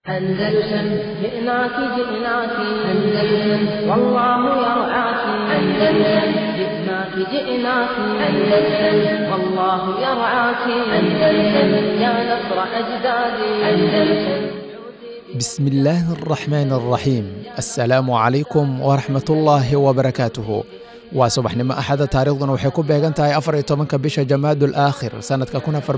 أندلسن جئناك جئناك أندلسن والله يرعاك أندلسن جئناك جئناك أندلسن والله يرعاك أندلسن يا نصر أجدادي أندلسن بسم الله الرحمن الرحيم السلام عليكم ورحمة الله وبركاته وصباحنimo axada taariikhduna waxay ku beegan tahay 14 bisha Jamaadul Aakhir sanadka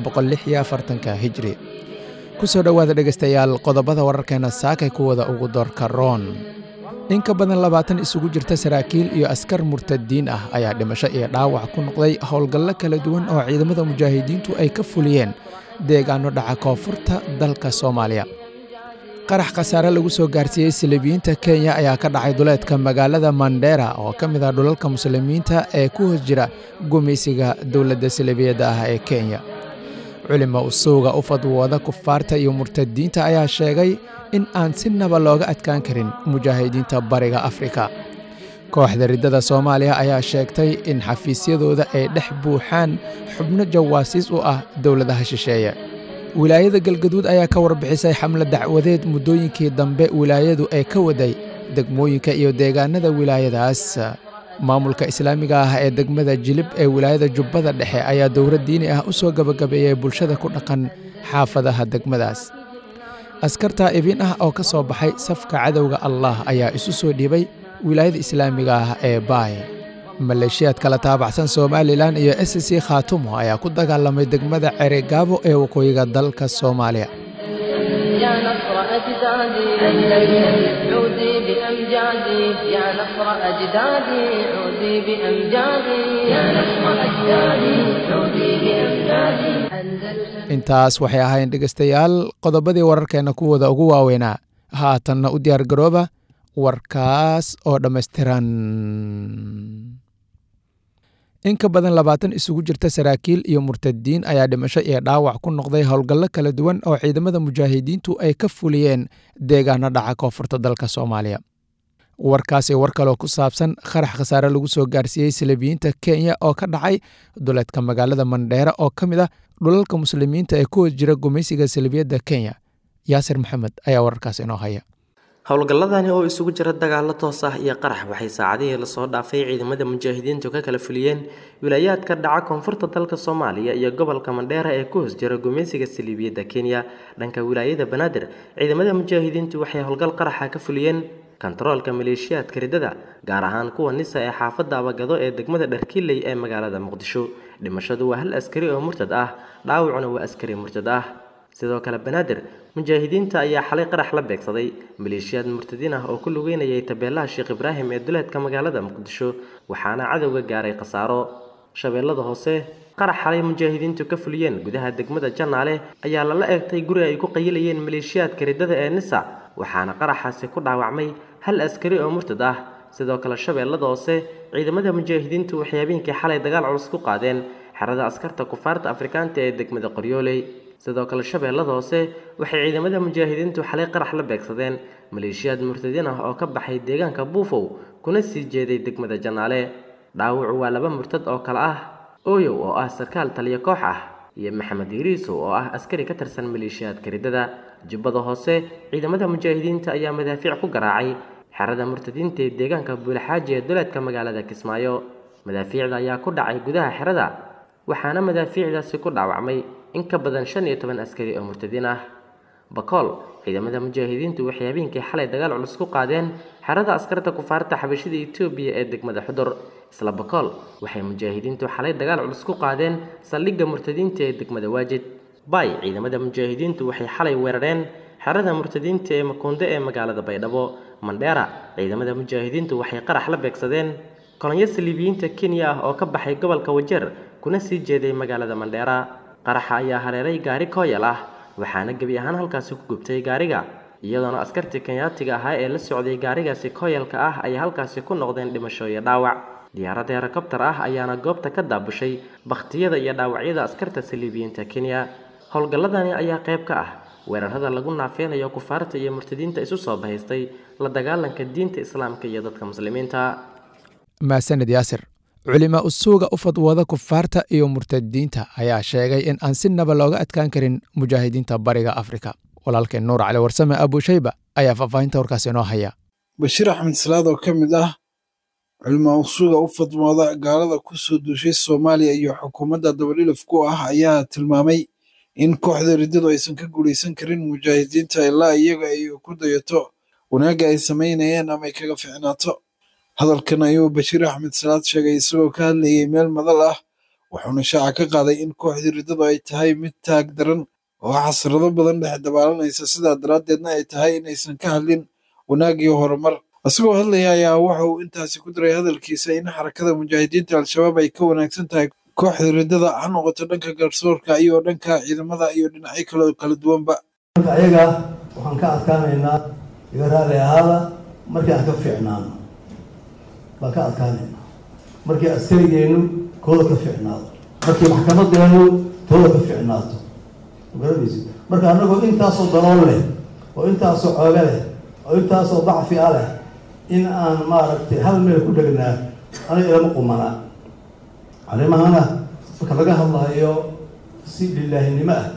1446 Hijri kusoo dhawaada dhageystayaal qodobada wararkeena saakay kuwada ugu doorka roon in ka badan 20 isugu jirta saraakiil iyo askar murtadiin ah ayaa dhimasho iyo dhaawac ku noqday howlgallo kala duwan oo ciidamada mujaahidiintu ay ka fuliyeen deegaano dhaca koonfurta dalka Soomaaliya qarax khasaare lagu soo gaarsiiyay Silibiyiinta Kenya ayaa ka dhacay duleedka magaalada Mandera oo ka mid ah dhulalka muslimiinta ee ku hoos jira gumeysiga dawladda Silibiyada ah ee Kenya culimo usuuga u fadwooda kufaarta iyo murtadiinta ayaa sheegay in aan si naba looga adkaan karin mujaahidiinta bariga Afrika kooxda ridada Soomaaliya ayaa sheegtay in xafiisyadooda ay dhex buuxaan xubno jawaasiis u ah dawladaha shisheeye wilaayada galgaduud ayaa ka warbixisay xamlad dacwadeed muddooyinkii dambe wilaayadu ay ka waday degmooyinka iyo deegaanada wilaayadaas maamulka islaamiga ah ee degmada Jilib ee wilaayada Jubbada Dhexe ayaa dowlad diini ah u soo gabagabeeyay bulshada ku dhaqan xaafadaha degmadaas askarta ibin ah oo ka soo baxay safka cadowga Allah ayaa isu soo dhibay wilaayada islaamiga ah ee Baay maleeshiyad kala taabacsan Somaliland iyo SSC Khaatumo ayaa ku dagaalamay degmada Ceregaabo ee waqooyiga dalka Soomaaliya يا نصر أجدادي أندلسن عودي بأمجادي يا نصر أجدادي عودي بأمجادي يا نصر أجدادي عودي بأمجادي أندلسن intaas waxay ahaayeen dhageystayaal qodobadii wararkeena kuwada ugu waaweynaa haatanna u diyaar garooba warkaas oo dhammaystiran in ka badan 20 isugu jirta saraakiil iyo murtadiin ayaa dhimasho iyo dhaawac ku noqday howlgallo kala duwan oo ciidamada mujaahidiintu ay ka fuliyeen deegaano dhaca koonfurta dalka Soomaaliya warkaasi war kale oo ku saabsan qarax khasaare lagu soo gaarsiiyay Silibiyiinta Kenya oo ka dhacay duleedka magaalada Mandera oo ka mid ah dhulalka muslimiinta ee ku jira gumeysiga Silibiyada Kenya Yaasir Maxamed ayaa warkaas inoo haya howlgalladani oo isugu jira dagaalo toos ah iyo qarax waxay saacadihii la soo dhaafay ciidamada mujaahidiintu ka kala fuliyeen wilaayadka dhaca koonfurta dalka Soomaaliya iyo gobolka Mandera ee ku hoos jira gumeysiga Silibiyada Kenya dhanka wilaayada Banaadir ciidamada mujaahidiintu waxay howlgal qaraxa ka fuliyeen kantaroolka maleeshiyadka ridada gaar ahaan kuwa nisa ee xaafadda Abagado ee degmada Dharkiiley ee magaalada Muqdisho dhimashadu waa hal askari oo murtad ah dhaawacuna waa askari murtad ah sidoo kale Banaadir mujaahidiinta ayaa xalay qarax la beegsaday maleeshiyad murtadiin ah oo ku lugeynayay tabeelaha Sheekh Ibraahim ee duleedka magaalada Muqdisho waxaana cadowga gaaray khasaaro shabeellada hoose qarax xalay mujaahidiintu ka fuliyeen gudaha degmada Janaale ayaa la eegtay guri ay ku qayilayeen maleeshiyadka ridada ee Nisa waxaana qaraxaasi ku dhaawacmay hal askari oo murtad ah sidoo kale shabeellada hoose ciidamada mujaahidiintu waxay habeenkii xalay dagaal culus ku qaadeen xerada askarta kufaarta Afrikaanta ee degmada Qoryooley sidoo kale shabeellada hoose waxay ciidamada mujaahidiintu xalay qarax la beegsadeen maleeshiyad murtadiin ah oo ka baxay deegaanka Buufow kuna sii jeeday degmada Janaale dhaawacu waa laba murtad oo kala ah Ooyow oo ah sarkaal taliye koox ah iyo Maxamed Yiriiso oo ah askari ka tirsan maleeshiyadka ridada Jubbada hoose ciidamada mujaahidiinta ayaa madaafiic ku garaacay xerada murtadiinta ee deegaanka Buulxaaji ee duleedka magaalada Kismaayo madaafiicda ayaa ku dhacay gudaha xerada waxaana madaafiicdaasi ku dhaawacmay in ka badan 15 askari oo murtadiin ah Bakool ciidamada mujaahidiintu waxay habeenkii xalay dagaal culus ku qaadeen xerada askarta kufaarta xabashida Itoobiya ee degmada Xudur isla Bakool waxay mujaahidiintu xalay dagaal culus ku qaadeen saldhigga murtadiinta ee degmada Waajid Bay ciidamada mujaahidiintu waxay xalay weerareen xerada murtadiinta ee Makoonde ee magaalada Baydhabo Mandera ciidamada mujaahidiintu waxay qarax la beegsadeen kolonyo Silibiyiinta Kenya ah oo ka baxay gobolka Wajeer kuna sii jeeday magaalada Mandera qaraxa ayaa hareeray gaari kooyal ah waxaana gabi ahaan halkaas ku gubtay gaariga iyadoona askartii Kenyaatiga ahaa ee la socday gaarigaasi kooyalka ah ay halkaas ku noqdeen dhimasho iyo dhaawac diyaarad helicopter ah ayaana goobta ka daabushay baqtiyada iyo dhaawacyada askarta Silibiyiinta Kenya howlgalladani ayaa qayb ka ah weerarada lagu naafeenayo kufaarta iyo murtadiinta isu soo bahaystay la dagaalanka diinta islaamka iyo dadka muslimiinta maasanid Yaasir culimo usuuga u fadwooda kufaarta iyo murtadiinta ayaa sheegay in aan si naba looga adkaan karin mujaahidiinta bariga Afrika walaalkeen nuur cali warsame abushayba ayaa faahfaahinta warkaasi inoo haya. Bashiir Axmed Salaad oo ka mid ah culimo usuga u fadmooda gaalada ku soo duushay Soomaaliya iyo xukuumadda dabadhilif ku ah ayaa tilmaamay in kooxda riddadu aysan ka guuleysan karin mujaahidiinta ilaa iyaga ay ku dayato wanaagga ay sameynayaan ama ay kaga ficnaato. hadalkan ayuu Bashiir Axmed Salaad sheegay isagoo ka hadlayay meel madal ah, wuxuuna shaaca ka qaaday in kooxda riddadu ay tahay mid taag daran oo xasrado badan dhex dabaalanaysa, sidaa daraaddeedna ay tahay inaysan ka hadlin wanaag iyo horumar. isagoo hadlaya ayaa waxa uu intaasi ku daray hadalkiisa in xarakada mujaahidiinta al-shabaab ay ka wanaagsan tahay kooxda riddada, ha noqoto dhanka garsoorka iyo dhanka ciidamada iyo dhinacyo kala duwanba. ayaga waxaan ka adkaanaynaa iga raali ahaada markii aan ka fiicnaano baan ka adkaanaynaa, markii askarigeenu kooda ka fiicnaado, markii maxkamadeenu tooda ka fiicnaato. marka annagoo intaasoo dalool leh oo intaasoo cooga leh oo intaasoo dacfi ah leh in aan maaragtay hal meel ku dhegnaa aniga ilama qumana. arrimahana marka laga hadlayo si lilaahinimo ah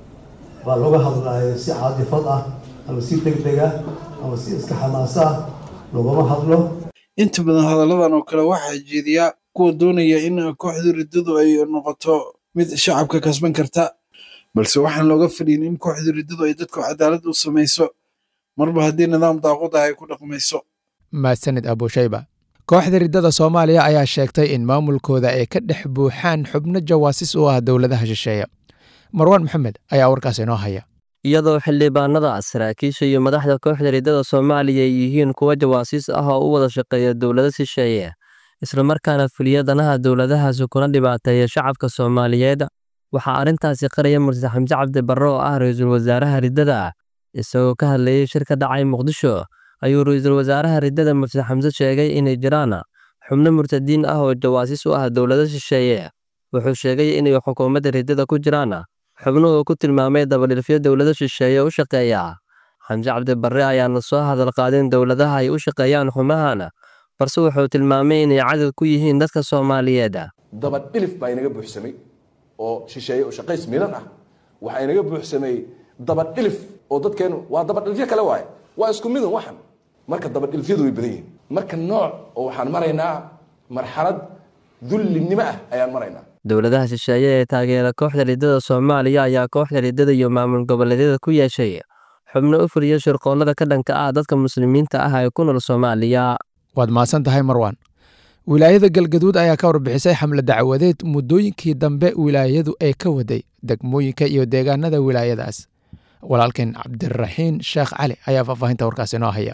baa looga hadlayo, si caadifad ah ama si degdeg ah ama si iska xamaas ah loogama hadlo. inta badan hadalladan oo kale waxaa jeediya kuwa doonaya in kooxda riddadu ay noqoto mid shacabka kasban karta, balse waxaan looga fadhiin in kooxda riddadu ay dadku cadaalad u samayso marba haddii nidaam daaqud ah ay ku dhaqmayso. mahadsanid abushayba. kooxda riddada Soomaaliya ayaa sheegtay in maamulkooda ay ka dhex buuxaan xubno jawaasis u ah dowladaha shisheeye. marwaan maxamed ayaa warkaas inoo haya. iyadoo xildhibaanada saraakiisha iyo madaxda kooxda riddada Soomaaliya ay yihiin kuwa jawaasiis ah oo u wada shaqeeya dowladaha shisheeye, isla markaana fuliya danaha dowladahaasi kuna dhibaateeya shacabka Soomaaliyeed, waxaa arrintaasi qaraya Murtad Xamse Cabdi Barre oo ah ra'iisul wasaaraha riddada. isagoo ka hadlayay shir ka dhacay Muqdisho ayuu ra'iisul wasaaraha riddada Murtad Xamse sheegay inay jiraan xubno murtadiin ah oo jawaasiis u ah dowladaha shisheeye. wuxuu sheegay inay xukuumadda riddada ku jiraan xubno uu ku tilmaamay dabadhilifyo dowladaha shisheeye u shaqeeya. Xamse Cabdi Barre ayaana soo hadal qaadin dowladaha ay u shaqeeyaan xubnahan, balse wuxuu tilmaamay inay cadad ku yihiin dadka Soomaaliyeed. dabadhilif baa inaga buuxsamay oo shisheeye oo shaqays milan ah, waxaa inaga buuxsamay dabadhilif oo dadkeenu waa dabadhilifyo kale waaye, waa isku midan waxan. marka dabadhilifyadu way badan yihiin. marka nooc oo waxaan maraynaa marxalad dullinimo ah ayaan maraynaa. dowladaha shisheeye ee taageera kooxda riddada Soomaaliya ayaa kooxda riddada iyo maamul goboleedyada ku yeeshay xubno u fuliya shirqoollada ka dhanka ah dadka muslimiinta ah ee ku nool Soomaaliya. waad mahadsan tahay marwaan. wilaayada galgaduud ayaa ka warbixisay xamle dacwadeed muddooyinkii dambe wilaayadu ay ka waday degmooyinka iyo deegaanada wilaayadaas. walaalkeen cabdiraxiin sheekh cali ayaa faahfaahinta warkaas inoo haya.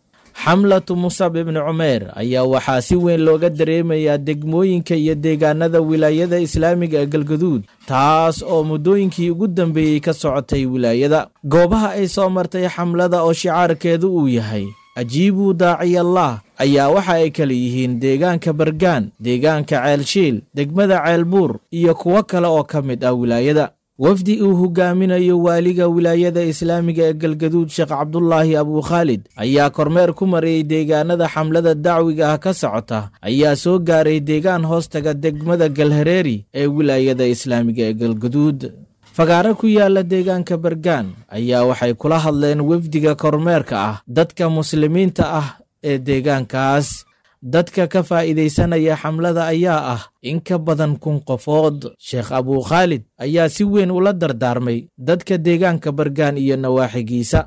xamlatu Musab ibni Cumeer ayaa waxaa si weyn looga dareemayaa degmooyinka iyo deegaanada wilaayada islaamiga ee galgaduud, taas oo muddooyinkii ugu dambeeyey ka socotay wilaayada. goobaha ay soo martay xamlada oo shicaarkeedu uu yahay ajiibuu daaciyallah ayaa waxa ay kala yihiin deegaanka Bargaan, deegaanka Ceelshiil, degmada Ceelbuur iyo kuwo kale oo ka mid ah wilaayada. wafdi uu hogaaminayo waaliga wilaayada islaamiga ee galgaduud Sheekh Cabdullaahi Abu Khaalid ayaa kormeer ku mariyay deegaanada xamlada dacwiga ah ka socota, ayaa soo gaaray deegaan hoostaga degmada Galhareeri ee wilaayada islaamiga ee galgaduud. fagaaro ku yaala deegaanka Bargaan ayaa waxay kula hadleen wafdiga kormeerka ah dadka muslimiinta ah ee deegaankaas. dadka ka faa'iidaysanaya xamlada ayaa ah in ka badan 1,000 qofood. Sheekh Abu Khaalid ayaa si weyn ula dardaarmay dadka deegaanka Bargaan iyo nawaaxigiisa.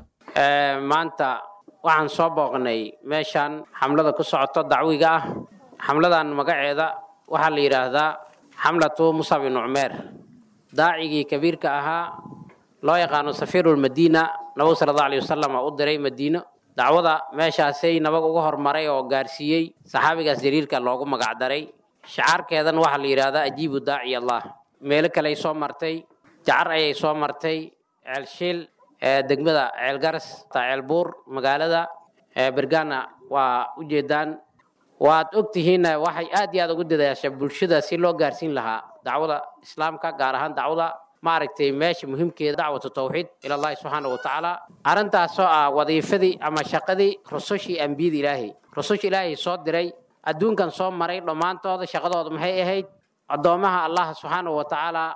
maanta waxaan soo booqnay meeshan xamlada ku socoto dacwiga ah. xamladan magaceeda waxaa la yiraahdaa xamlatu Musab ibn Cumeer, daacigii kabiirka ahaa loo yaqaano safiirul Madiina. nabiga sallallahu alayhi wasallam u diray Madiina, dacwada meeshaasay nabag uga hormaray oo gaarsiiyey saxaabigaas jariirka loogu magac daray. shacaarkeedan waxaa la yiraahdaa ajiibu daaciy Allah. meelo kale ay soo martay, jacar ayay soo martay, Ceelshiil, degmada Ceelgaras, Ceelbuur, magaalada Bargaana waa u jeedaan. waad ogtihiin waxay aad iyo aad ugu dadaashay bulshada si loo gaarsiin lahaa dacwada islaamka, gaar ahaan dacwada maaragtay meesha muhiimkeeda dacwatu tawxiid ila Allah subhanahu wa ta'ala. arintaasoo ah wadiifadii ama shaqadii rusushii ambiyada Ilaahay. rusushii Ilaahay soo diray adduunkan soo maray dhammaantooda shaqadooda maxay ahayd? addoomaha Allah subhanahu wa ta'ala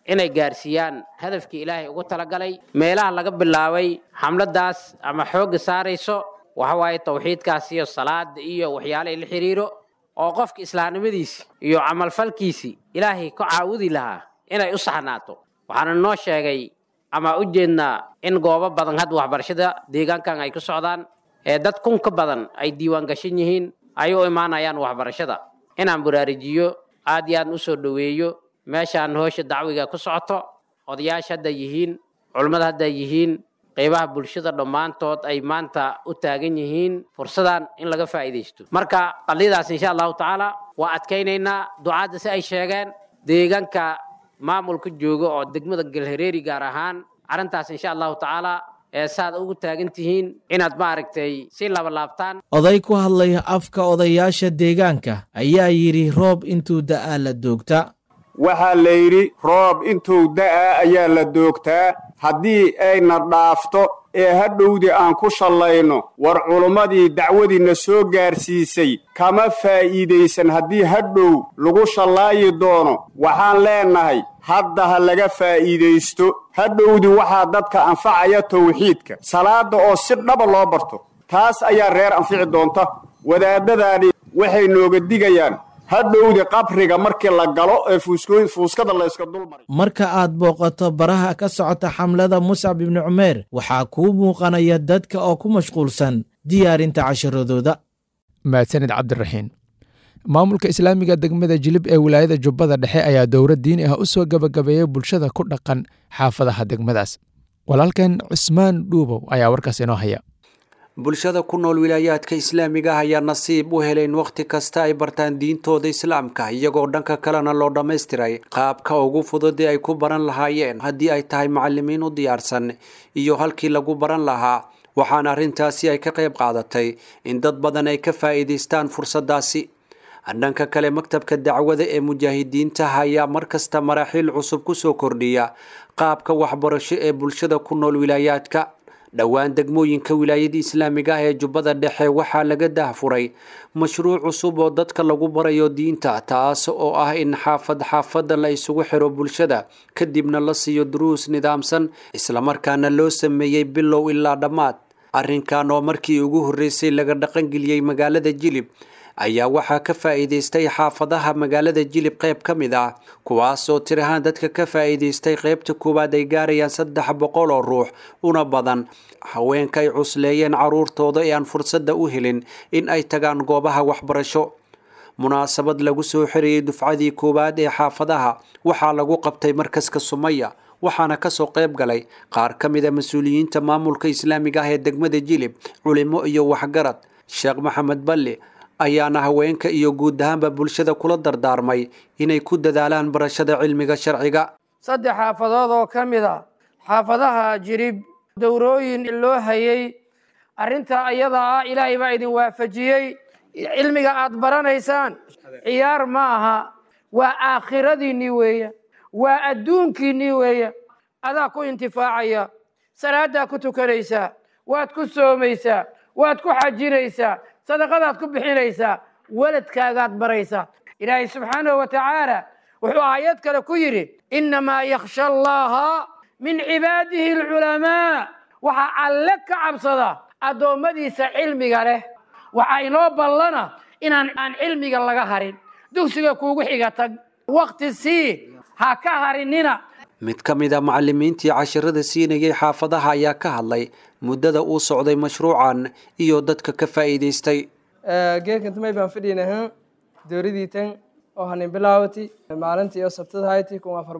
inay gaarsiiyaan hadafkii ilaahay ugu talagalay meelaha laga bilaabay xamladaas ama xoogga saarayso waxa waaye tawxiidkaas iyo salaada iyo waxyaalaha la xiriiro oo qofka islaamnimadiisa iyo camalfalkiisa ilaahay ku caawudi lahaa inay u saxnaato waxaana noo sheegay ama u jeednaa in goobo badan hadda waxbarashada deegaankan ay ku socdaan ee dad kun ka badan ay diiwaan gashan yihiin ay u imaanayaan waxbarashada inaan baraarujiyo aad iyo aad u soo dhaweeyo meeshaan howsha dacwiga ku socoto odayaasha hadda yihiin culimmada hadda yihiin qaybaha bulshada dhammaantood ay maanta u taagan yihiin fursadan in laga faa'iidaysto marka qadiyadaas insha allahu tacaala waa adkaynaynaa ducaadda si ay sheegeen deegaanka maamulka jooga oo degmada galhareeri gaar ahaan arrintaas insha allahu tacaala ee saad ugu taagan tihiin inaad maaragtay si labalaabtaan oday ku hadlaya afka odayaasha deegaanka ayaa yidhi roob intuu da'aa la doogta waxaa la yidhi roob intuu da'aa ayaa la doogtaa haddii ayna dhaafto ee hadhowdii aan ku shallayno war culummadii dacwadiina soo gaarsiisay kama faa'iidaysan haddii hadhow lagu shallaayi doono waxaan leennahay hadda ha laga faa'iidaysto hadhowdii waxaa dadka anfacaya tawxiidka salaadda oo si dhaba loo barto taas ayaa reer anfici doonta wadaadadaani waxay nooga digayaan hadhowdii qabriga markii la galo ee fuuskada la iska dulmaray marka aad booqato baraha ka socota xamlada Mus'ab ibn Umayr waxaa kuu muuqanaya dadka oo ku mashquulsan diyaarinta casharadooda mahadsanid cabdiraxiin maamulka islaamiga degmada Jilib ee wilaayada Jubbada Dhexe ayaa dowlad diini ah u soo gabagabeeyay bulshada ku dhaqan xaafadaha degmadaas walaalkan Cusmaan Dhuubow ayaa warkaas inoo haya bulshada ku nool wilaayaadka islaamiga ah ayaa nasiib u heleen waqti kasta ay bartaan diintooda islaamka iyagoo dhanka kalena loo dhammaystiray qaabka ugu fudud ee ay ku baran lahaayeen haddii ay tahay macallimiin u diyaarsan iyo halkii lagu baran lahaa waxaana arrintaasi ay ka qayb qaadatay in dad badan ay ka faa'iidaystaan fursadaasi dhanka kale maktabka dacwada ee mujaahidiinta ayaa markasta maraaxiil cusub ku soo kordhiya qaabka waxbarasho ee bulshada ku nool wilaayaadka dhowaan degmooyinka wilaayada islaamiga ah ee Jubbada Dhexe waxaa laga daahfuray mashruuc cusub oo dadka lagu barayo diinta taas oo ah in xaafad la isugu xiro bulshada kadibna la siiyo duruus nidaamsan isla markaana loo sameeyay bilow ilaa dhamaad arrinkan oo markii ugu horeysay laga dhaqan geliyay magaalada Jilib ayaa waxaa ka faa'iidaystay xaafadaha magaalada Jilib qayb ka mid ah kuwaas oo tirahan dadka ka faa'iidaystay qaybta koowaad ay gaarayaan 300 oo ruux una badan haweenka ay cusleeyeen caruurtooda ee aan fursada u helin in ay tagaan goobaha waxbarasho munaasabad lagu soo xiriyay dufcadii koowaad ee xaafadaha waxaa lagu qabtay markaska Sumaya waxaana ka soo qayb galay qaar ka mid ah mas'uuliyiinta maamulka islaamiga ah ee degmada Jilib culimo iyo waxgarad Sheekh Maxamed Balle ayaana haweenka iyo guud ahaanba bulshada kula dardaarmay inay ku dadaalaan barashada cilmiga sharciga saddex xaafadood oo ka mid ah xaafadaha Jilib dowrooyin loo hayay arrinta ayada ah ilaahay baa idin waafajiyay cilmiga aad baranaysaan ciyaar ma aha waa aakhiradiinii weeye waa adduunkiinii weeye adaa ku intifaacaya salaadaa ku tukanaysaa waad ku soomaysaa waad ku xajinaysaa sadaqadaad ku bixinaysaa waladkaagaad baraysaa ilaahay subxaanahu wa tacaala wuxuu aayad kale ku yidhi innamaa yakhsha allaha min cibaadihi alculamaa waxaa alle ka cabsada addoommadiisa cilmiga leh waxaa inoo ballana aan cilmiga laga harin dugsiga kuugu xiga tag waqti sii ha ka harinina mid ka mid ah macallimiintii casharada siinayay xaafadaha ayaa ka hadlay muddada uu socday mashruucan iyo dadka ka faa'iidaystay geedkan may baan fadhiinahay dowladii tan oo hanin bilaawati maalintii oo sabtada hayti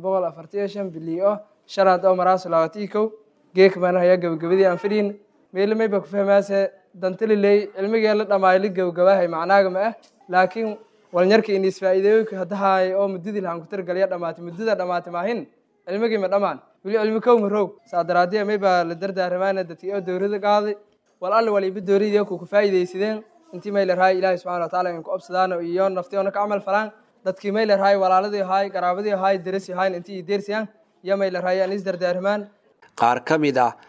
1445 biliyo sharaad oo maraas laawati ko geek baan haya gabagabadii aan fadhiin meel may ba ku fahmaasay dantalilay cilmiga la dhamaayay gabagabahay macnaaga ma ah laakiin walnyarka in isfaa'iideeyo hadahay oo muddadii lahan ku targalaya dhamaatay muddada dhamaatay maahin cilmigii ma dhamaan wili cilmi kow maroog saadaraadii may ba la dardaarmaana dadkii oo dowladda qaaday wal alla waliba dowladii ku faa'iideysadeen intii may la raay ilaahay subhanahu wa ta'ala in ku absadaan iyo naftiyoona ka amal falaan dadkii may la raay walaaladii haay qaraabadii haay darasi haay intii deersiyaan ya may la raay aan is dardaarmaan qaar ka mid ah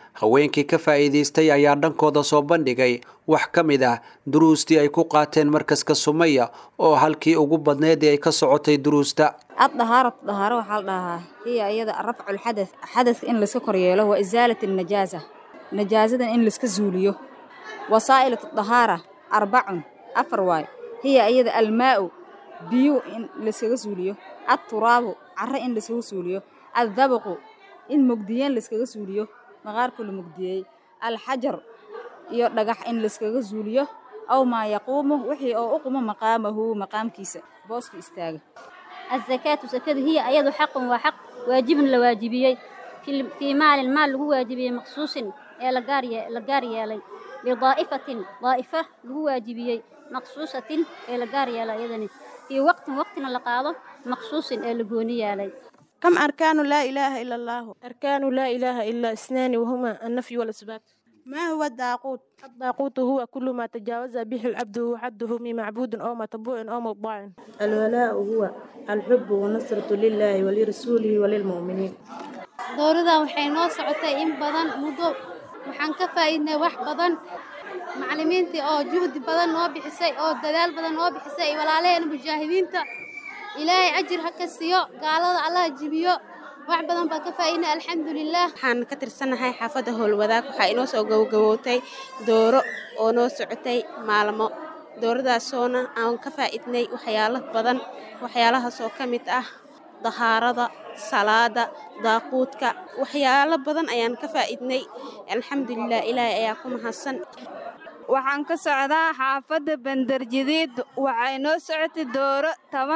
haweenkii ka faa'iidaystay ayaa dhankooda soo bandhigay wax ka mid ah duruustii ay ku qaateen markaska Sumaya oo halkii ugu badneed ay ka socotay duruusta. الطهارة waxaa la dhahaa hiya iyada rafcu alhadath hadath in la iska koryeelo wa izaalat an-najaasa najaasadan in la iska zuuliyo wasaa'il at-tahara arba'un afar waay hiya iyada al-maa'u biyo in la iska zuuliyo at-turaabu carra in la iska zuuliyo al-dhabqu in mugdiyeen la iska zuuliyo maqaarku la mugdiyay al-hajar iyo dhagax in la iska zuuliyo aw ma yaquumu wixii oo u qumo maqaamkiisa booska istaaga. الزكاة زكاة هي أيضا حق وحق واجب لواجبية في مال المال هو واجبية مخصوص لقارية لي لضائفة ضائفة هو واجبية مخصوصة لقارية لي في وقت لقاضة مخصوص لقونية لي. كم أركان لا إله إلا الله؟ أركان لا إله إلا اثنان وهما النفي والإثبات. ما هو الداقوت؟ الداقوت هو كل ما تجاوز به العبد وحده من معبود أو متبوع أو مطاع. الولاء هو الحب والنصرة لله ولرسوله وللمؤمنين. دوردا waxay noo socotay in badan muddo waxaan ka faa'iidnay wax badan macallimiintii oo juhdi badan noo bixisay oo dadaal badan noo bixisay walaalaheen mujaahidiinta ilaahay ajir ha ka siiyo gaalada Allah jibiyo wax badan baa ka faa'iidnay alxamdulillah. waxaan ka tirsanahay xaafada Howlwadaag waxaa inoo soo gabagabowtay dooro oo noo socotay maalmo dooradaasona aan ka faa'iidnay waxyaalo badan waxyaalahaas oo ka mid ah dahaarada salaada daaqoodka waxyaalo badan ayaan ka faa'iidnay alxamdulillah ilaahay ayaa ku mahadsan. waxaan ka socdaa xaafada Bandarjidiid waxay noo socotay dooro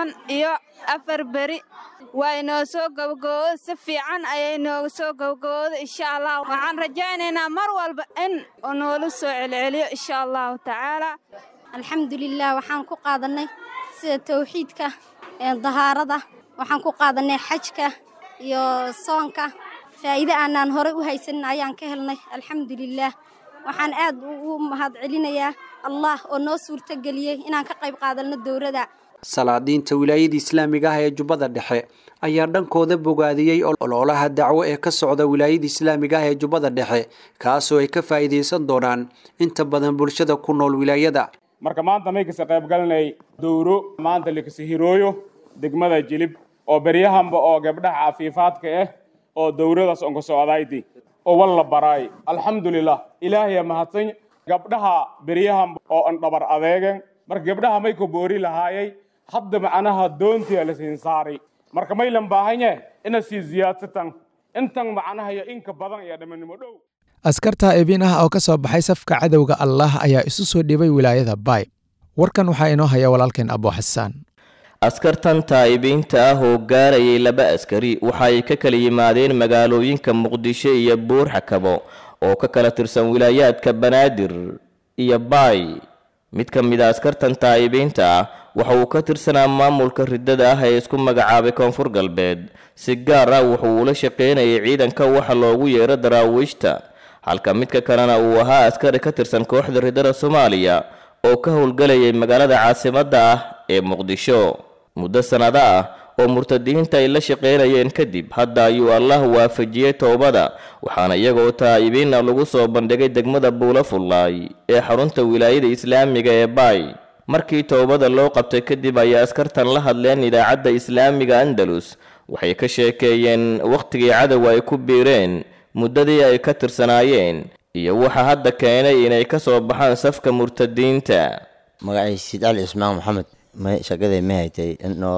14 bari way noo soo gabagabowday si fiican ayay nooga soo gabagabowday insha Allah waxaan rajaynaynaa mar walba in noola soo celceliyo insha Allah taala. alxamdulillah waxaan ku qaadanay sida tawxiidka dahaarada waxaan ku qaadanay xajka iyo soonka faa'iido aanan hore u haysan ayaan ka helnay alxamdulillah. waxaan aad ugu mahad celinayaa Allah oo noo suurta galiyay inaan ka qayb qaadano dowladda. salaadiinta wilaayada islaamiga ah ee Jubbada Dhexe ayaa dhankooda bogaadiyay ololaha dacwo ee ka socda wilaayada islaamiga ah ee Jubbada Dhexe kaasoo ay ka faa'iideysan doonaan inta badan bulshada ku nool wilaayada. marka maanta may ka qayb galanay dowro maanta la kasi hirooyo degmada Jilib oo bariyahanba oo gabdhaha caafifaadka ah oo dowradaas on ka socdaaydi oo walla baray alxamdulillah ilaahay mahadsan gabdhaha bariyahan oo an dhabar adeegan marka gabdhaha may ku boori lahaayay hadda macnaha doontii la siin saaray marka may lan baahanya in si ziyaadsan intan macnaha iyo in ka badan iyo dhamanimo dhow. askarta ibin ah oo ka soo baxay safka cadowga Allah ayaa isu soo dhibay wilaayada Bay. warkan waxaa inoo haya walaalkeen Abu Xasaan. askartan taa'ibiinta ah oo gaarayay 2 askari waxay ka kala yimaadeen magaalooyinka Muqdisho iyo Buur-Xakabo oo ka kala tirsan wilaayadka Banaadir iyo Bay. mid ka mid ah askartan taa'ibiinta ah waxa uu ka tirsanaa maamulka ridada ah ee isku magacaabay Koonfur Galbeed si gaar ah wuxuu ula shaqeynayay ciidanka waxa loogu yeero daraawiishta halka midka kalena uu ahaa askari ka tirsan kooxda ridada Soomaaliya oo ka howlgalayay magaalada caasimadda ah ee Muqdisho. muddo sanado ah oo murtadiinta ay la shaqeynayeen kadib hadda ayuu Allah waafajiyay toobada waxaana iyagoo taa'ibiin lagu soo bandhigay degmada Buulafullaay ee xarunta wilaayada islaamiga ee Bay. markii toobada loo qabtay kadib ay askartan la hadleen idaacadda islaamiga Andalus waxay ka sheekeeyeen waqtigii cadawga ay ku biireen muddadii ay ka tirsanaayeen iyo waxa hadda keenay inay ka soo baxaan safka murtadiinta. magaciisa Ali Ismaan Maxamed ma shaqaday ma haytay inoo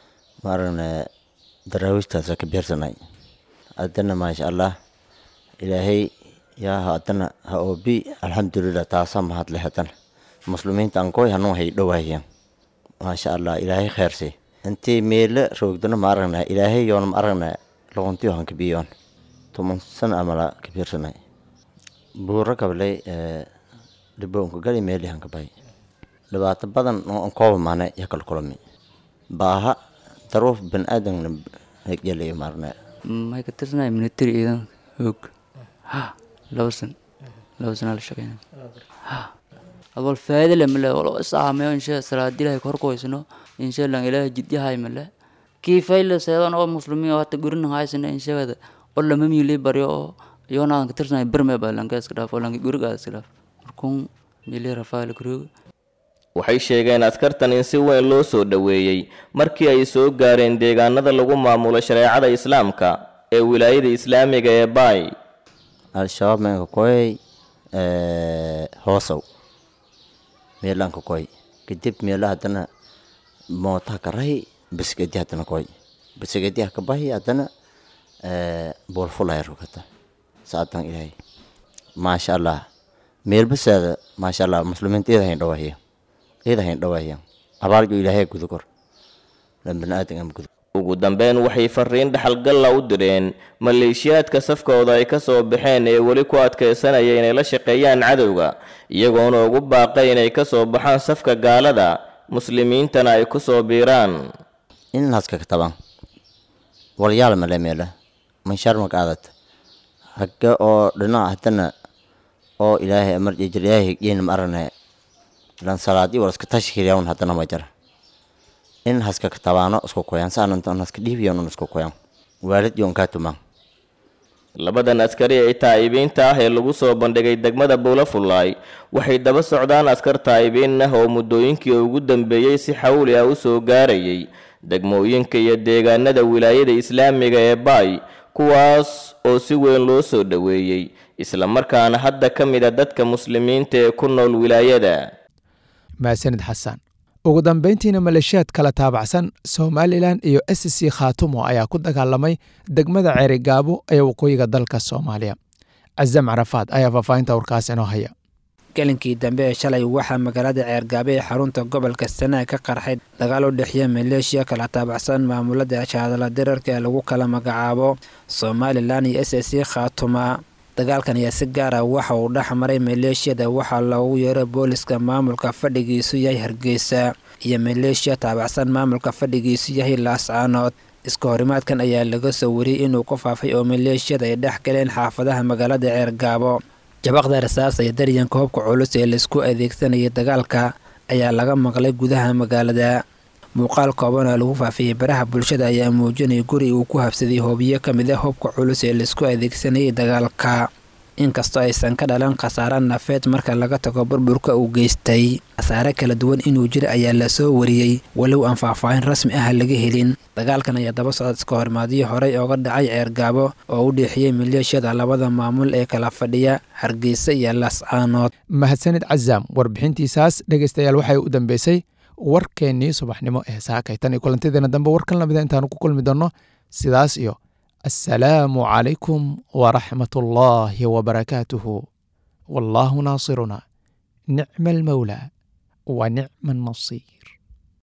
marna daraawiishtaas ka biirsanay adana ma sha Allah ilaahay yaa hadana ha obi alxamdulillah taasa mahad lehatan muslimiinta aan kooy hanoo hay dhawaayeen ma sha Allah ilaahay khayrsi intii meel roogdana ma aragna ilaahay yoon ma aragna loontii han ka biyoon toban sano amala ka biirsanay buura kablay dhiboonka gali meel han ka bay dhibaato badan oo koob maana ya kala kulmi baaha daruuf bin aadan hegelay marna ma ka tirsanay military idan hoog lawsan la shaqeynaa awal faa'iido leh mala wala saamay insha salaad ilaahay kor qoysno insha Allah ilaahay jidyahay mala kiifay la seedan oo muslimiin oo hata gurin haysan insha Allah oo lama miilay bariyo iyona aan ka tirsanay barme baa lanka iska dhaaf oo lanka guriga iska dhaaf markuun meelay rafaal kuroog waxay sheegeen askartan in si weyn loo soo dhaweeyay markii ay soo gaareen deegaanada lagu maamulo shareecada islaamka ee wilaayada islaamiga ee Baay. al-shabaab meelka koy hoosow meelanka koy kadib meelaha hadana mootaa ka rahi biskadi hadana koy biskadi ka bahi hadana boolfulay rugata saatan ilaahay maasha Allah meel basada maasha Allah muslimiinta idahayn dhawaayeen abaalku ilaahay gudukor bani'aadam gudu ugu dambeyn waxay fariin dhaxalgal u direen maleeshiyaadka safkooda ay ka soo baxeen ee wali ku adkeysanaya inay la shaqeeyaan cadowga iyagoona ugu baaqay inay ka soo baxaan safka gaalada muslimiintana ay ku soo biiraan in haska ka taban walyaal ma leemeela man sharma qaadat haga oo dhinaca hadana oo ilaahay amar ilaahay yeen marane lan salaadi walaska tashkiilayn hadana ma jira in haska ka tabaano isku qoyan saanantan haska dhiibiyo isku qoyan waalid yoon ka tuma labadan askari ee taayibiinta ah ee lagu soo bandhigay degmada Buulafulay waxay daba socdaan askar taayibiin ah oo muddooyinkii ugu dambeeyay si xawli ah u soo gaarayay degmooyinka iyo deegaanada wilaayada islaamiga ee Baay kuwaas oo si weyn loo soo dhaweeyay isla markaana hadda ka mid ah dadka muslimiinta ee ku nool wilaayada. maasanid xasan ugu dambeyntiina maleeshiyaad kala taabacsan Somaliland iyo SSC Khaatumo ayaa ku dagaalamay degmada Ceerigaabo ee waqooyiga dalka Soomaaliya. Azam Carafaad ayaa faafahinta warkaas inoo haya. galinkii dambe ee shalay waxaa magaalada Ceergaabo ee xarunta gobolka Sanaag ka qarxay dagaal u dhexeeya maleeshiya kala taabacsan maamulada shaadala dirarka ee lagu kala magacaabo Somaliland iyo SSC Khaatumo. dagaalkan ayaa si gaar ah waxa uu dhex maray maleeshiyada waxaa loogu yeeray booliska maamulka fadhigiisu yahay Hargeysa iyo maleeshiya taabacsan maamulka fadhigiisu yahay Laascaanood. iska horimaadkan ayaa laga soo wariyay inuu ku faafay oo maleeshiyada ay dhex galeen xaafadaha magaalada Ceergaabo. jabaqda rasaas iyo daryanka hubka culus ee la isku adeegsanayay dagaalka ayaa laga maqlay gudaha magaalada. muuqaal kooban oo lagu faafiyay baraha bulshada ayaa muujinaya guri uu ku habsaday hoobiyo ka mid ah hubka culus ee la isku adeegsanayay dagaalka. inkastoo aysan ka dhalan khasaare nafeed marka laga tago burburka uu geystay, khasaare kala duwan inuu jiro ayaa la soo wariyay walow aan faahfaahin rasmi ah laga helin. dagaalkan ayaa daba socda iska horimaadyo horey ooga dhacay Ceergaabo oo u dhexeeyay maleeshiyada labada maamul ee kala fadhiya Hargeysa iyo Laascaanood. mahadsanid Azam warbixintiisaas dhageystayaal waxay u dambeysay warkeennii subaxnimo ee saakaytan iyo kulantideena dambe warkan lamida intaanu ku kulmi doonno sidaas iyo السلام عليكم ورحمة الله وبركاته والله ناصرنا نعم المولى ونعم النصير.